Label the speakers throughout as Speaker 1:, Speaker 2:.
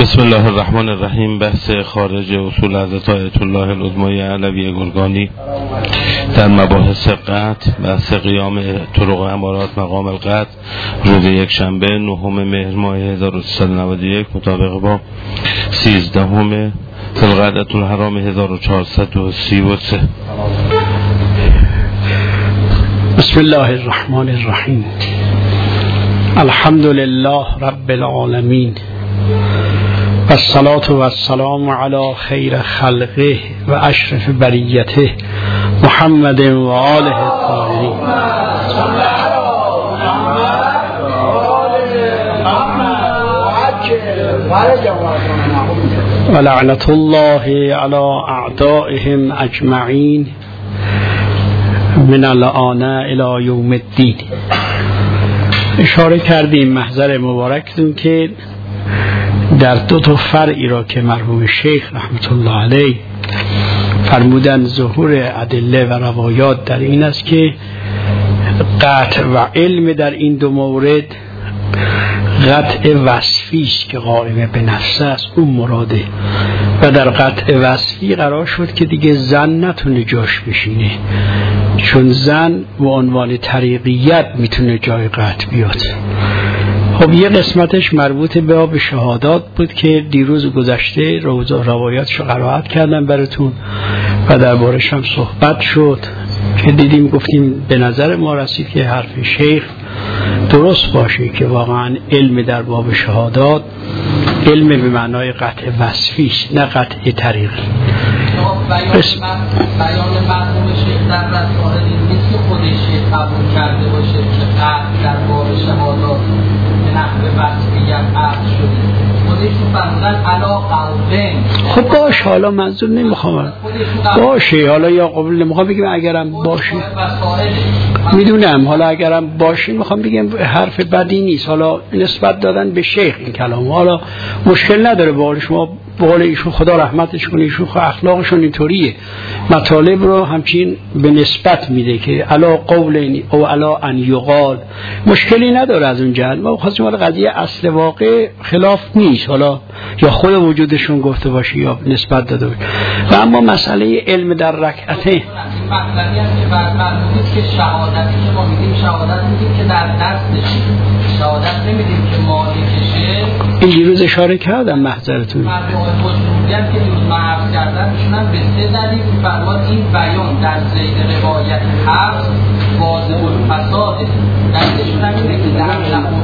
Speaker 1: بسم الله الرحمن الرحیم. بحث خارج اصول حضرت آیت الله العظمای علوی گرگانی در مباحث قطع، بحث قیام طرق امارات مقام القطع، روز یک شنبه 9 مهر ماه 1391 مطابق با 13 ذوالقعدة الحرام 1433.
Speaker 2: بسم الله الرحمن الرحیم. الحمد لله رب العالمین و الصلاة و السلام علی خیر خلقه و اشرف بریته محمد و آله الطاهرین. و لعنت الله علی اعدائهم اجمعین من الآن الی یوم الدین. اشاره کردیم محضر مبارکتون که در دو تا فرعی را که مرحوم شیخ رحمت الله علیه فرمودن ظهور ادله و روایات در این است که قطع و علم در این دو مورد قطع وصفی است که قائم به نفس است، اون مراده، و در قطع وصفی قرار شد که دیگه زن نتونه جاش بشینه، چون زن به عنوان طریقیت میتونه جای قطع بیاد. خب یه قسمتش مربوط به آب شهادات بود که دیروز گذشته روایاتشو قرائت کردم براتون و دربارش هم صحبت شد که دیدیم، گفتیم به نظر ما رسید که حرف شیخ درست باشه که واقعا علم در باب شهادات علم به معنای قطع وصفی است، نه قطع طریقی.
Speaker 3: بیان مرحوم شیخ در رسائل این نیست که خودش قبول کرده باشه که قطع در باب شهادات به نحو وصفیت قطع شده، خودشون فرمودن علا قولین.
Speaker 2: خب باشه، حالا منظور نمیخوام باشه، حالا یا قبول نمیخوام بگیم اگرم باشه، میدونم، حالا اگرم باشه میخوام بگم حرف بدی نیست، حالا نسبت دادن به شیخ این کلام، حالا مشکل نداره. باقول شما بقول ایشون خدا رحمتش کنه، ایشون اخلاقشون اینطوریه، مطالب رو همچین به نسبت میده که علا قول او علا ان یقال، مشکلی نداره از اون جهت. ما خواستیم حالا قضیه اصل واقع خلاف نیست، حالا یا خود وجودشون گفته باشه یا نسبت داده باشه. و اما مسئله علم در رکعته
Speaker 3: مطلبی هم که فرمودید که شهادتی که ما میدیم شهادت میدیم که در دستشه، شهادت نمیدیم که مالکشه.
Speaker 2: این دیروز اشاره کردم محضرتون
Speaker 3: خودشونیت که دیروز محض کردن میشونن به سه دلیل فرماد این بیان در زید روایت حفظ واضح الفساده. دلیلشون هم اینه که در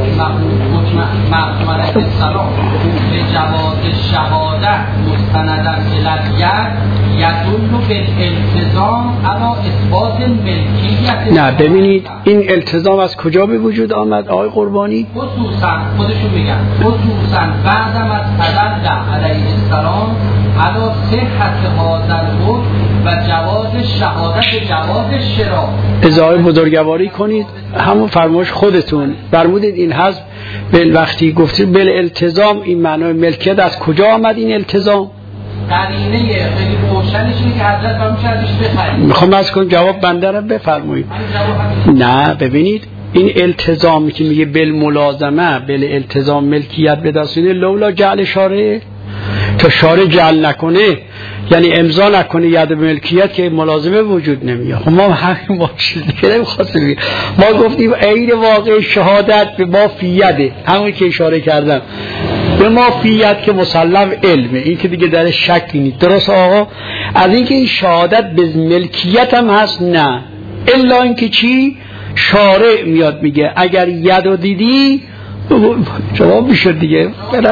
Speaker 3: محکوم علیه السلام به جواز شهادت مستندن الالید یدل بالالتزام اما اثبات ملکیت.
Speaker 2: نه ببینید این التزام از کجا به وجود آمد آقای قربانی؟
Speaker 3: خصوصا خودشون میگن خصوصا بعدم از تدل علیه السلام علی صحت هذا الحکم و جواز شهادت جواز شرا. اظهار
Speaker 2: بزرگواری کنید، همون فرمایش خودتون فرمودید این حذف وقتی گفتید بالالتزام، این معنای ملکیت از کجا آمد این التزام؟
Speaker 3: قرینه خیلی روشنش اینه که حضرت فرمود شرطش بخرید.
Speaker 2: میخوام از کن جواب بنده رو بفرمایید. نه ببینید این التزامی که میگه بالملازمه بالالتزام ملکیت به دست میده، لولا جعل شارع، تا شارع جعل نکنه یعنی امضا نکنه ید به ملکیت که ملازمه وجود نمیاد. خب ما همین چیزی که نمیخواستیم، ما گفتیم عین واقع شهادت به ما فی یده، همون که اشاره کردم به ما فی ید که مسلم علمه، این که دیگه در شکی نیست. درست آقا؟ از اینکه این شهادت به ملکیت هم هست نه، الا اینکه چی؟ شارع میاد میگه اگر یدو دیدی جواب میشد دیگه.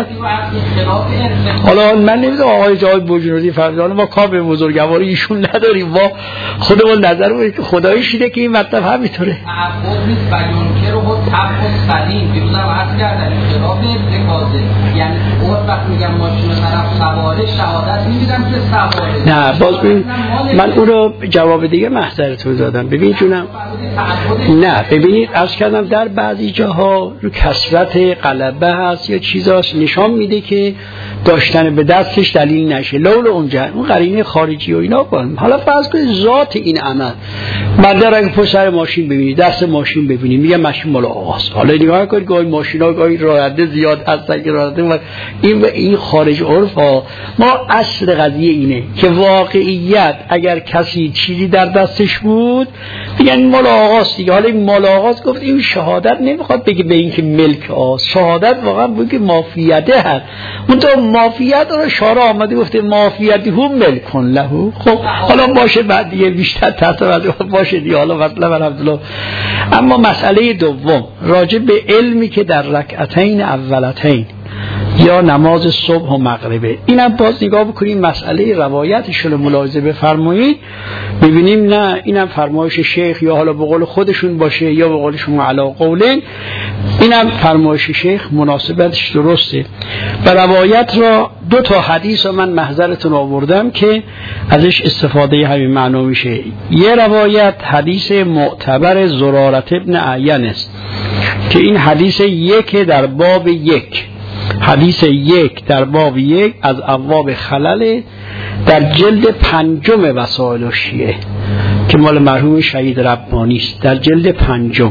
Speaker 2: حالا من نمیدونم آقای جواد بوجنوردی فرزانه، ما کار به بزرگواری ایشون نداریم، ما خودمون نظر خداییش اینه که این مطلب همینطوره.
Speaker 3: تعبد نیست بیان که رو طبق سلیم دیروز هم عرض کردن خلاف ارتکازه، یعنی اون وقت میگم ماشین طرف سواره شهادت میدیدم که سواره.
Speaker 2: نه باز ببین من اون رو جواب دیگه محضرتون دادم. ببین جونم نه ببینید عرض کردم در بعضی جاها رو کثرت غلبه هست یا چیزاش نشان میده که داشتن به دستش دلیل نشه لول اونجا اون قرینه خارجی و اینا کنم. حالا فرض کنید ذات این عمل بعد اگه پشت سر ماشین ببینید دست ماشین ببینید میگه ماشین مال آقاست. حالا نگاه کنید گاهی ماشینا گاهی راننده زیاد هستن که راننده این خارج عرف ها. ما اصل قضیه اینه که واقعیت اگر کسی چیزی در دستش بود میگن مال آقاست دیگه. حالا این مال آقاست گفت این شهادت نمیخواد بگه به این که ملک آقاست، شهادت واقعا بگه مافیته هست. اون تو مافیت رو شارع آمده گفته مافیتی هم ملکن لهو. خب حالا باشه بعد دیگه بیشتر تحت باشه دیگه. حالا مثلا الحمدلله. اما مسئله دوم راجع به علمی که در رکعتین اولتین یا نماز صبح و مغربه، اینم باز نگاه بکنیم مسئله روایتش رو ملاحظه بفرمایید ببینیم نه اینم فرمایش شیخ یا حالا به قول خودشون باشه یا به قول شما علی قولین، اینم فرمایش شیخ مناسبتش درسته. و روایت را دو تا حدیث رو من محضرتون آوردم که ازش استفاده همین معنا میشه. یه روایت حدیث معتبر زرارت ابن اعین است که این حدیث یک در باب یک، حدیث یک در باب یک از ابواب خلل در جلد 5 وسائل الشیعه که مال مرحوم شهید ربانی است در جلد 5.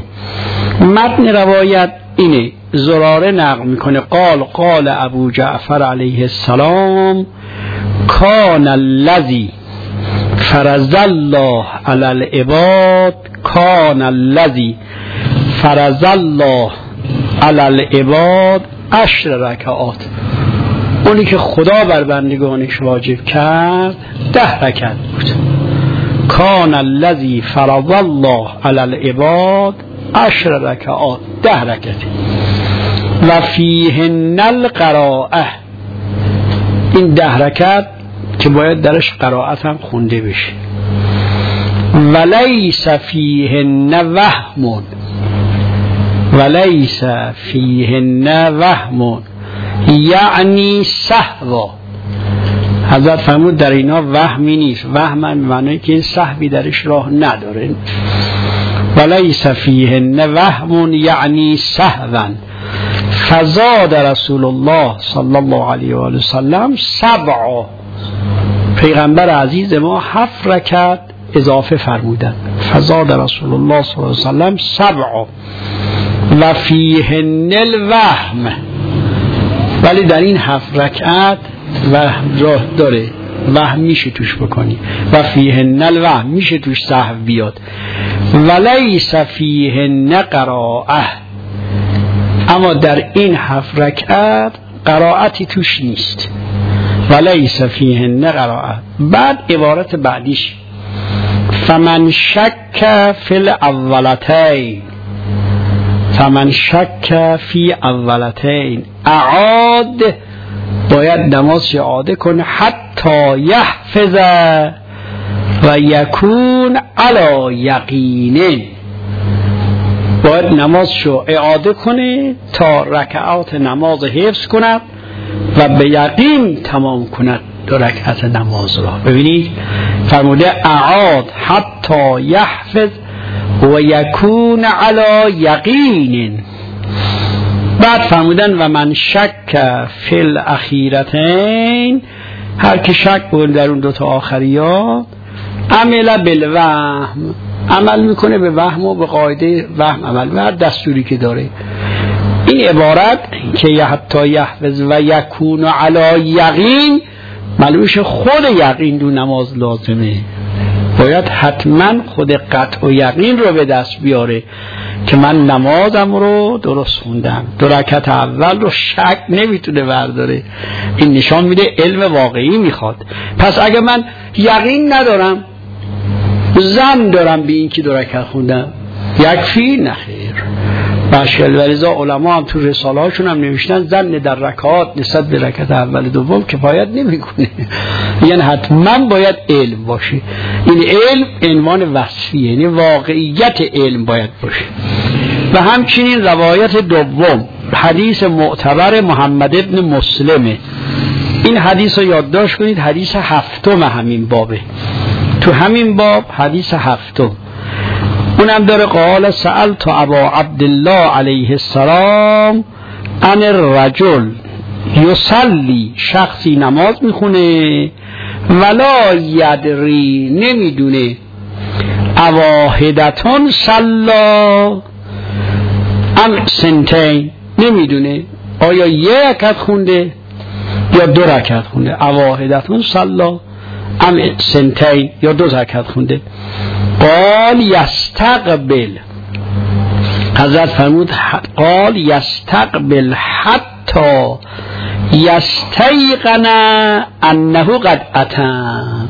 Speaker 2: متن روایت اینه، زراره نقل میکنه قال ابو جعفر علیه السلام کان الذی فرض الله علی العباد کان الذی فرض الله علی العباد 10 رکعات. اونی که خدا بر بندگانش واجب کرد 10 رکعت بود. کان الذی فرض الله علی العباد 10 رکعات 10 رکعت. و فیهن القراءه، این 10 رکعت که باید درش قرائت هم خونده بشه. ولیس فیهن وهم، ولیس فیهن وهم یعنی سهوا. حضرت فرمود در اینا وهمی نیست، وهم به معنی که این سهوی درش راه نداره. ولیس فیهن وهم یعنی سهوا. فزاد رسول الله صلی الله علیه و آله و سلم 7. پیغمبر عزیز ما 7 رکعت اضافه فرمودند. فزاد رسول الله صلی الله علیه و سلم 7 و فیهن الوهم، ولی در این 7 رکعت وهم راه داره، وهم میشه توش بکنی. و فیهن الوهم میشه توش سهو بیاد. ولیس فیهن قراءه، اما در این 7 رکعت قرائتی توش نیست. ولیس فیهن قراءه. بعد عبارت بعدیش فمن شک فی الاولتین، فمن شک فی اولتین اعاد، باید نماز اعاده کنه حتی یحفظ و یکون علی یقین، باید نمازشو اعاده کنه تا رکعات نماز حفظ کند و به یقین تمام کند 2 رکعت نماز را. ببینید فرموده اعاد حتی یحفظ و یکون علی یقین. بعد فرمودن و من شک فی الاخیرتین، هر که شک بود در اون 2 تا آخریات عمل بالوهم، عمل میکنه به وهم و به قاعده وهم عمل و هر دستوری که داره. این عبارت که حتی یحفظ و یکون علی یقین، معلومش خود یقین دو نماز لازمه، باید حتما خود قطع و یقین رو به دست بیاره که من نمازم رو درست خوندم. 2 رکعت اول رو شک نمیتونه برداره. این نشان میده علم واقعی میخواد. پس اگه من یقین ندارم، ظن دارم به این که 2 رکعت خوندم، یکفی؟ نخیر. باشل ولذا علما هم تو رساله هاشون هم نوشتن ظن در رکعات نسبت به رکعت اول دوم کفایت نمیکنه، یعنی حتما باید علم باشه. این علم عنوان وصفیه، یعنی واقعیت علم باید باشه. و همچنین روایت دوم حدیث معتبر محمد ابن مسلمه. این حدیث رو یادداشت کنید، حدیث 7 همین بابه، تو همین باب حدیث 7. اونم داره قال سألت ابا عبدالله علیه السلام عن الرجل یصلی، شخصی نماز میخونه ولا یدری، نمیدونه اواحدتون صلا ام سنتین، نمیدونه آیا یک رکعت خونده یا 2 رکعت خونده. اواحدتون صلا ام سنتین، یا 2 رکعت خونده. قال یستقبل، حضرت فرمود قال یستقبل حتی یستیقن انه قد اتم.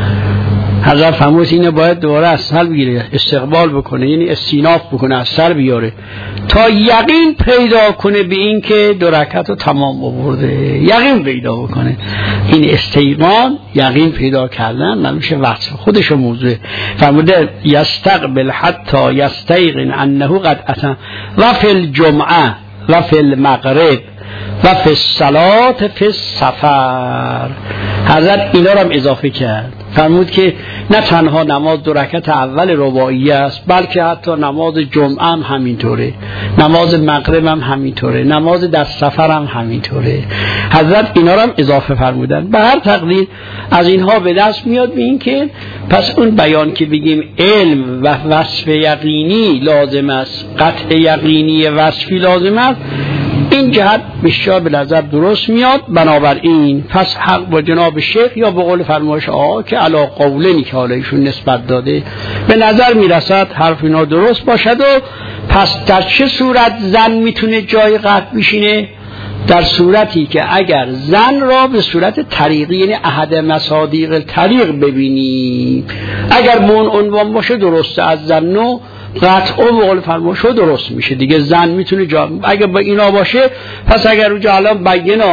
Speaker 2: حضرت فرمود اینه باید دوباره از سر بگیره، استقبال بکنه، یعنی استیناف بکنه، از سر بیاره تا یقین پیدا کنه به این که 2 رکعت رو تمام آورده، یقین پیدا بکنه. این استیقان، یقین پیدا کردن، نمیشه وصف خودش موضوع. فرموده یستقبل حتی یستیقن انه قد اتم و فی الجمعه و فی المغرب و فی الصلاة فی السفر. حضرت اینا رو هم اضافه کرد، فرمود که نه تنها نماز 2 رکعت اول رباعی است، بلکه حتی نماز جمعه هم همینطوره، نماز مغرب هم همینطوره، نماز در سفر هم همینطوره. حضرت اینا رو هم اضافه فرمودن. به هر تقدیر از اینها به دست میاد به این که پس اون بیان که بگیم علم و وصف یقینی لازم است، قطع یقینی وصفی لازم است، این جهت بسیار به نظر درست میاد. بنابراین پس حق با جناب شیخ یا به قول فرمایش آقا که علا قولنی که حالا ایشون نسبت داده به نظر میرسد حرف اینا درست باشد. و پس در چه صورت زن میتونه جای قطع بشینه؟ در صورتی که اگر زن را به صورت طریقی، یعنی احد مصادیق طریق ببینیم، اگر به اون عنوان باشه درسته، از زن و قطع و قول فرمایش درست میشه دیگه. زن میتونه اگر با اینا باشه، پس اگر رو الان بیان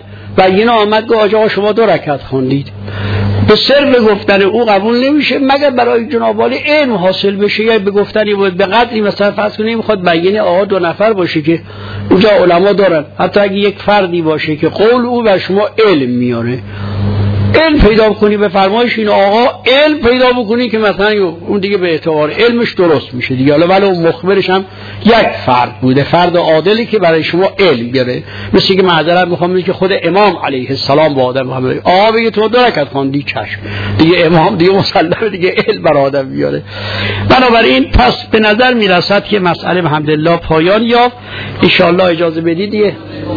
Speaker 2: آمد که آقا شما 2 رکعت خوندید، به سر به گفتن او قبول نمیشه مگر برای جناب عالی علم حاصل بشه، یا به گفتنی بود به قدری مثلا فرض کنیم میخواد بیان آقا 2 نفر باشه که اونجا علما دارن، حتی اگه یک فردی باشه که قول او بر شما علم میاره، علم پیدا بکنی به فرمایش این آقا، علم پیدا بکنی که مثلا اون دیگه به اعتبار علمش درست میشه دیگه. حالا ولی اون مخبرش هم یک فرد بوده، فرد عادلی که برای شما علم بیاره. مثل که معذرت میخوام که خود امام علیه السلام با آدم محمد آقا بگه تو 2 رکعت خوندی، چشم دیگه، امام دیگه مسلمه دیگه، علم بر آدم بیاره. بنابراین پس به نظر میرسد که مسئله الحمدلله پایان یافت. ان شاء الله اجازه بدید دیگه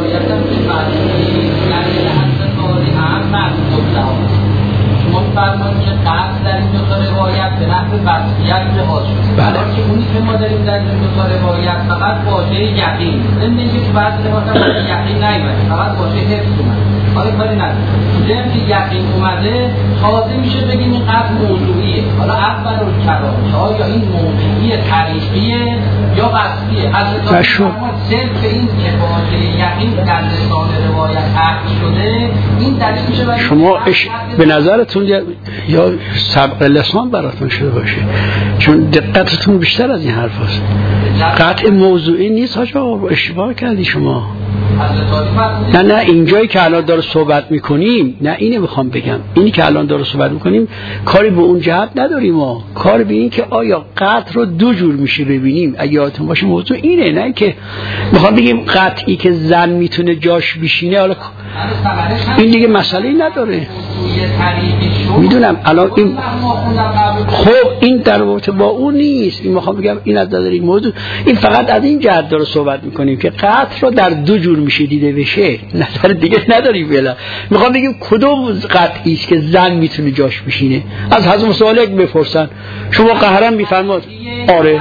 Speaker 3: فرمایید که قبل در این 2 روایت به نحو وصفیت لحاظ شده،
Speaker 2: بله.
Speaker 3: که اونی که ما داریم در این 2 روایت فقط واژه یقین، ضمن اینکه تو بعضی روایات یقین نیومده، فقط واژه حفظ اومده، حالا کاری نداره. ضمن که یقین اومده تازه میشه بگیم این قبل موضوعیه. حالا اول الکلام آیا این موضوعی طریقیه یا وصفیه؟ حضرت صرف این که واژه یقین در لسان روایت حذف شده، این دلیل میشه برای
Speaker 2: شما به نظرتون یا سبق لسان براتون شده باشه، چون دقتتون بیشتر از این حرف هست. قطع موضوعی نیست حاجا، اشتباه کردی شما. نه اینجایی که الان داره صحبت میکنیم، نه اینه میخوام بگم، اینی که الان داره صحبت میکنیم کاری به اون جهت نداریم، ما کار به این که آیا قطع رو 2 جور میشه ببینیم. اگه یادتون باشه موضوع اینه، نه که میخوام بگیم قطعی که زن میتونه جاش بشینه، حالا این دیگه مسئله نداره. میدونم الان این خب این در رابطه با اون نیست، این میخوام بگم این از نظر این موضوع، این فقط از این جهت داره صحبت میکنیم که قطع رو در 2 جور میشه دیده بشه، نظر دیگه نداریم. بلا میخوام بگیم کدوم قطعی است که زن میتونه جاش بشینه. از حضرت مصالح بپرسن، شما قهرن میفرماد آره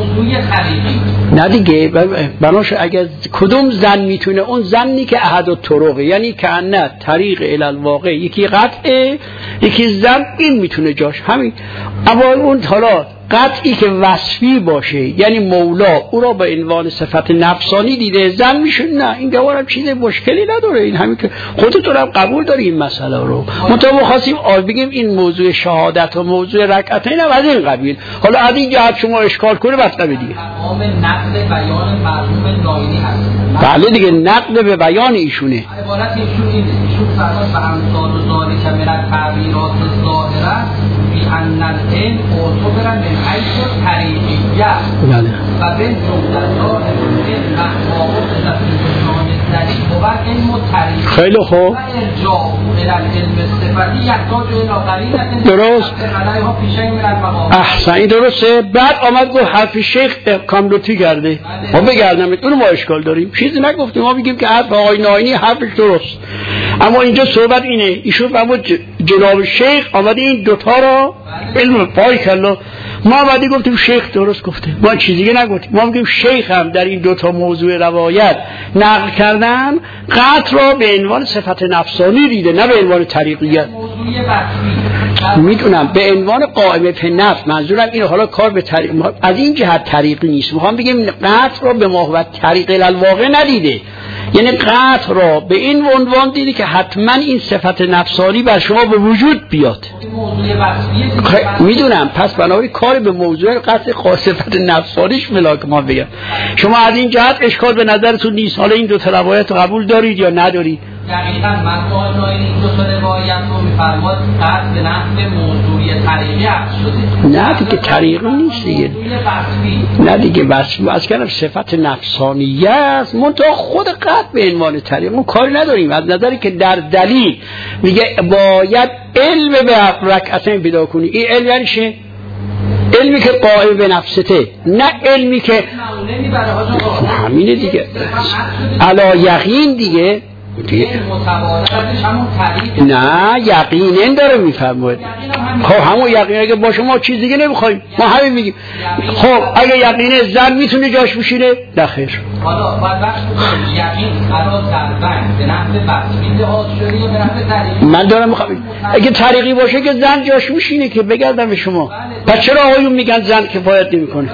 Speaker 2: نه دیگه، بناش اگر کدوم زن میتونه، اون زنی که احد الطرق، یعنی که نه طریق الالواقع، یکی قطعه یکی زن، این میتونه جاش همین. اما اون حالا قطعی که وصفی باشه، یعنی مولا او را به عنوان صفت نفسانی دیده، زن میشه، نه این گوارم چیز مشکلی نداره، این همین که خودتون هم قبول داری این مسئله رو. منتها خواستیم بگیم این موضوع شهادت و موضوع رکعتین هم از این قبیل، حالا از این جهت شما اشکال کنه مطلب دیگه.
Speaker 3: تمام نقد بیان مرحوم ناینی هست.
Speaker 2: بله دیگه، نقد به بیان ایشونه.
Speaker 3: عبارت ایشون اینه، ایشون فرمان به امثال و ذالک من التعبیرات الظاهره بی ان العلم معتبر حیث طریقیت و به جملتان مقامات تفسیران ذریع و علم و طریق
Speaker 2: خیلی خوب
Speaker 3: و ارجاع الى علم صفتی یحتاج الى قرینه
Speaker 2: درست احسن درسته. بعد آمد گفت حرف شیخ کاملوتی کرده ما بگردم اونو ما اشکال داریم چیزی نگفتیم ما بگیم که حرف آقای ناینی حرفش درست اما اینجا صحبت اینه ایشون فرمود جناب شیخ آمده این دوتا را علم پای کلا ما آمده گفتیم شیخ درست گفته ما چیزی دیگه نگفتیم ما میگیم شیخ هم در این دوتا موضوع روایت نقل کردن قطع را به عنوان صفت نفسانی دیده نه به عنوان طریقیت میدونم به عنوان قائمه به نفس منظورم اینه حالا کار به طریق از این جهت طریقی نیست میخوام بگیم قطع را به محوت طریق الواقع ندیده یعنی قطع را به این عنوان دیده که حتما این صفت نفسانی بر شما به وجود بیاد میدونم پس بنابراین کار به موضوع قطع صفت نفسانیش ملاک ما بگم شما از این جهت اشکال به نظرتون نیست حالا این دو تا روایت رو قبول دارید یا ندارید
Speaker 3: دقیقاً مقام ناینی این دو تا روایت رو می‌فرماد قصد به نحو موضوعی طریقی عقد شده
Speaker 2: نه دیگه طریقی نیست دیگه نه دیگه بس کردم صفت نفسانیه است منتها خود قطع به عنوان طریق ما کاری نداریم از نظری که در دلیل میگه باید علم به رکعتین پیدا کنی این علم یعنی چه؟ علمی که قائم به نفسته نه علمی که همینه دیگه علا یقین دیگه نه یقینن داره میفرماید خب همون یقینه که با شما چیز دیگه نمیخوایم ما همین میگیم خب اگه یقینه زن میتونه جاش بشینه نه خیر
Speaker 3: حالا باید بخش بکنیم یقین قرار در بند به نحو بطبیل ها شده یا به نحو طریقی
Speaker 2: من دارم میخوام اگه طریقی باشه که زن جاش میشینه که بگردم به شما پس چرا آقایون میگن زن کفایت نمیکنه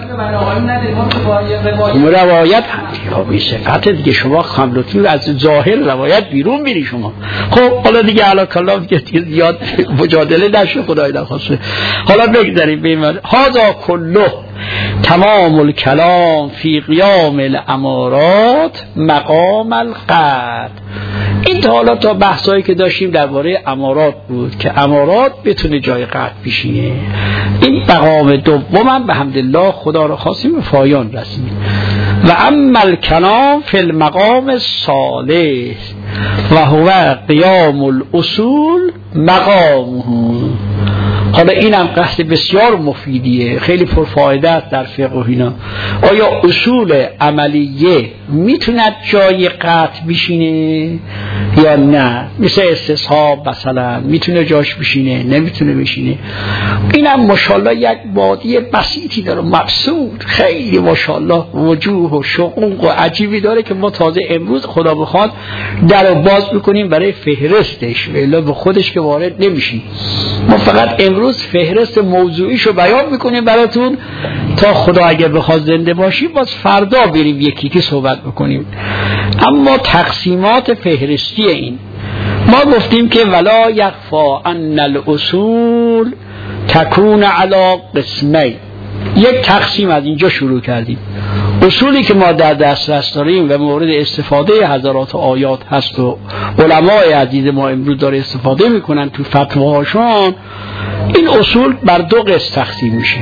Speaker 2: روایت همین صفت دیگه شما خملوتی از ظاهر روایت بیرون میری شما خب حالا دیگه علاکالله دیگه زیاد مجادله نشه خدای نخواسته حالا بگذاریم به این هذا کله تمام الکلام فی قیام الامارات مقام القطع این تا حالا تا بحثایی که داشتیم درباره امارات بود که امارات بتونه جای قطع بشینه این مقام دومم به حمدالله خدا رو خواستیم به پایان رسید و اما الکلام فی المقام الثالث و هو قیام الاصول مقامه حالا اینم قصد بسیار مفیدیه خیلی پرفایده است در فقه و اینا آیا اصول عملیه میتوند جای قطع بشینه یا نه مثل استصحاب مثلا میتونه جاش بشینه نمیتونه بشینه اینم ماشاءالله یک بادی بسیطی داره مبسوط خیلی ماشاءالله وجوه و شقوق و عجیبی داره که ما تازه امروز خدا بخواد در رو باز بکنیم برای فهرستش الا به خودش که وارد نمیشیم ما فقط امروز فهرست موضوعیشو بیان میکنیم براتون تا خدا اگه بخواد زنده باشیم باز فردا بریم یکی که صحبت بکنیم اما تقسیمات فهرستی این ما گفتیم که ولا یخفا ان الاصول تکون علی قسمین یک تقسیم از اینجا شروع کردیم اصولی که ما در دسترس داریم و مورد استفاده هزارات آیات هست و علمای عزیز ما امروز داره استفاده میکنن تو فتواهاشون این اصول بر دو قسم تقسیم میشه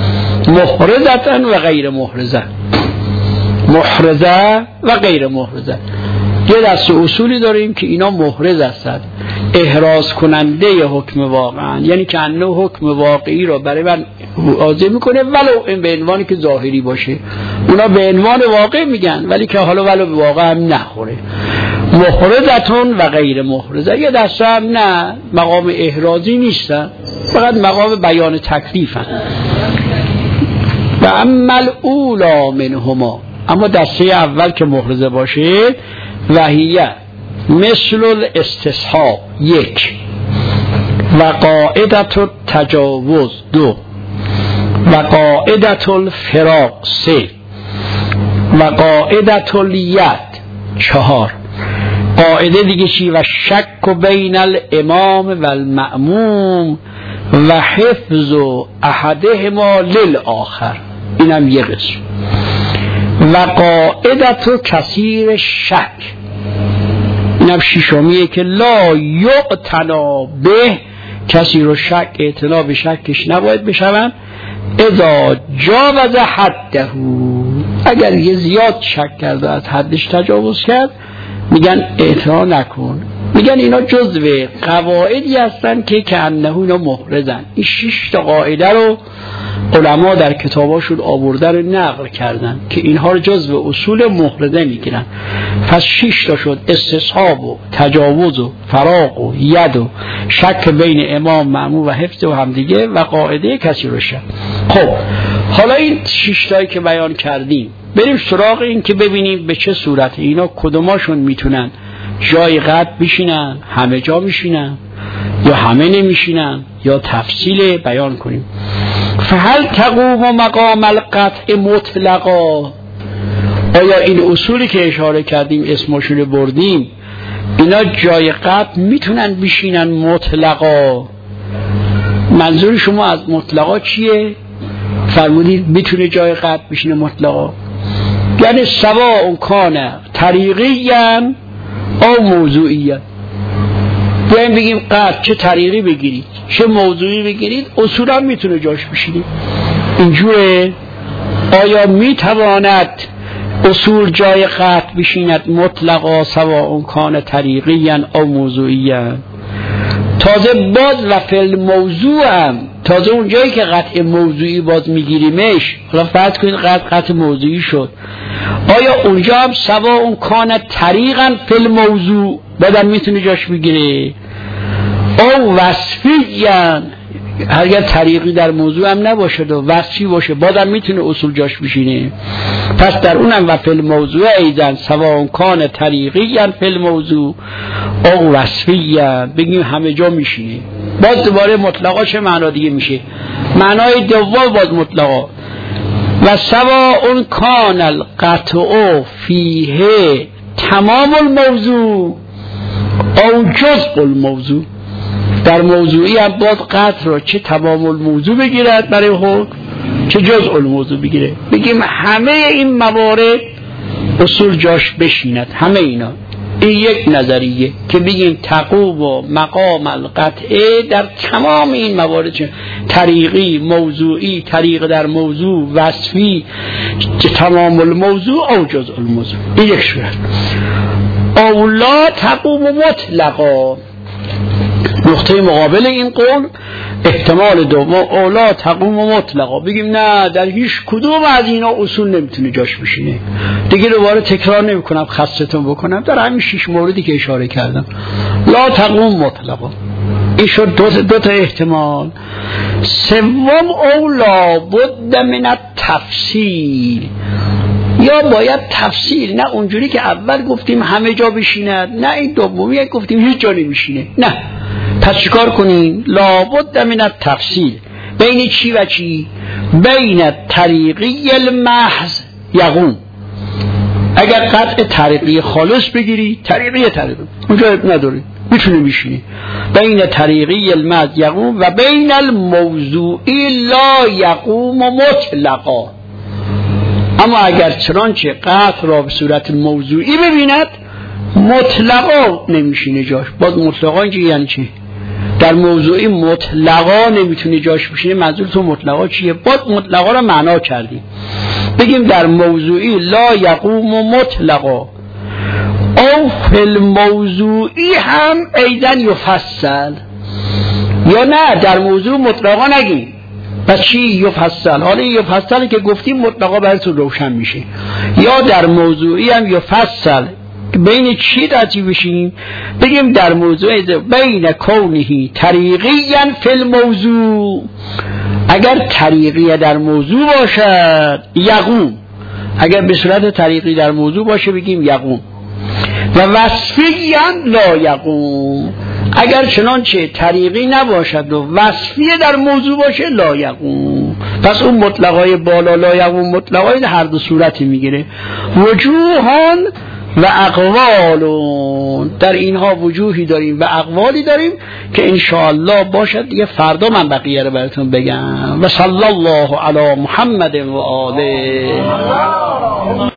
Speaker 2: محرزتن و غیر محرزه محرزه و غیر محرزه یه دسته اصولی داریم که اینا محرز هستند احراز کننده حکم واقعا یعنی که انه حکم واقعی را برای من واضح میکنه ولو این به عنوانی که ظاهری باشه اونا به عنوان واقع میگن ولی که حالا ولو به واقع هم نخوره محرزتون و غیر محرزه یه دسته هم نه مقام احرازی نیستن فقط مقام بیان تکلیفن و عمل اولا منهما اما دسته اول که محرزه باشه وحیه مثل الاستصحاب یک و قاعدت التجاوز دو و قاعدت الفراق سه و قاعدت الید چهار قاعده دیگه چی و شک بین الامام و المأموم و حفظ احدهما للآخر اینم یه قسم و قاعدت کثیر شک اینم ششمیه که لا یعتنا به کسی رو شک اعتنا به شکش نباید بشوند. اذا جاوز حده، اگر یه زیاد شک کرده از حدش تجاوز کرد میگن اعتنا نکن. میگن اینا جزو قواعدی هستن که انه اینا محرزن. این 6 تا قاعده رو علما در کتاباشون آورده رو نقل کردن که اینها رو جزو اصول محرزه میگیرن. پس 6 تا شد: استصحاب و تجاوز و فراق و ید و شک بین امام مأموم و حفظ و همدیگه و قاعده کسی رو شد. خب حالا این 6 تایی که بیان کردیم بریم سراغ این که ببینیم به چه صورت اینا کدوماشون میتونن جای قطع بشینن، همه جا میشینن یا همه نمیشینن، یا تفصیل بیان کنیم. فهل تقوم مقام القطع مطلقا، آیا این اصولی که اشاره کردیم اسمشون بردیم اینا جای قطع میتونن بشینن مطلقا؟ منظور شما از مطلقا چیه؟ فرمودید میتونه جای قطع بشینه مطلقا، یعنی سواء کان طریقیاً او موضوعیاً. بیایم بگیم قطع چه طریقی بگیرید چه موضوعی بگیرید اصولا میتونه جاش بشینه. اینجوره؟ آیا میتواند اصول جای قطع بشیند مطلقا سواء کان طریقیاً او موضوعیاً؟ تازه باز و فل موضوع هم تازه اونجایی که قطع موضوعی باز میگیریمش، حالا فرض کنید قطع موضوعی شد، آیا اونجا هم سواء کان طریقاً فل موضوع بعدم میتونه جاش بگیره؟ او وصفیاً، اگر طریقی در موضوع هم نباشه و وصفی باشه بازم میتونه اصول جاش بشینه. پس در اونم و فی الموضوع ایضا سواء کان طریقیاً فی الموضوع او وصفیاً، بگیم همه جا میشینه. باز دوباره مطلقا چه معنا دیگه میشه؟ معنای دوم باز مطلقا و سواء کان القطع فیه تمام الموضوع او جزء الموضوع. در موضوعی هم باز قطع را چه تمام الموضوع بگیرد برای حکم چه جزء الموضوع بگیره، بگیم همه این موارد اصول جاش بشیند. همه اینا این یک نظریه که بگیم تقوم و مقام القطعه در تمام این موارد طریقی، موضوعی، طریق در موضوع، وصفی، تمام الموضوع او جزء الموضوع. این یک صورت. او لا تقوم مطلقا، نقطه مقابل این قول احتمال دوم اولا تقوم مطلقا، بگیم نه در هیچ کدوم از اینا اصول نمیتونه جاش بشینه. دیگه دوباره تکرار نمیکنم خستتون بکنم، در همین 6 موردی که اشاره کردم لا تقوم مطلقا. این شد دو تا احتمال. سوم اولا بد من التفصیل، یا باید تفصیل، نه اونجوری که اول گفتیم همه جا بشیند، نه این دومی گفتیم هیچ جا نمیشینه. نه، پس چیکار کنین؟ لابد من التفصیل بین چی و چی؟ بین طریقی المحض یقوم. اگر قطع طریقی خالص بگیری طریقی اونجا نداری میتونه میشینی. بین طریقی المحض یقوم و بین الموضوعی لا یقوم مطلقا. اما اگر چنانچه قطع را به صورت موضوعی ببیند مطلقا نمیشینه جاش. باز مطلقا یعنی چی؟ در موضوعی مطلقا نمیتونه جاش بشینه. منظورتون مطلقا چیه؟ باز مطلقا را معنا کردیم، بگیم در موضوعی لا یقوم مطلقا او فی الموضوعی هم ایضا یفصل، یا نه در موضوع مطلقا نگیم پس چی؟ یفصل. حالا این یفصل که گفتیم مطلقا براتون روشن میشه. یا در موضوعی هم یفصل بین چی راجی بشیم؟ بگیم در موضوع بین کونه طریقیاً فی الموضوع، اگر طریقی در موضوع باشد یقوم، اگر به صورت طریقی در موضوع باشه بگیم یقوم، و وصفیاً لا یقوم، اگر چنانچه طریقی نباشد و وصفی در موضوع باشه لا یقوم. پس اون مطلقای بالا لا یقوم مطلقای هر دو صورتی میگیره. وجوهان و اقوالون، در اینها وجوهی داریم و اقوالی داریم که انشاءالله باشد دیگه فردا من بقیه رو براتون بگم. و صلی الله علی محمد و آله.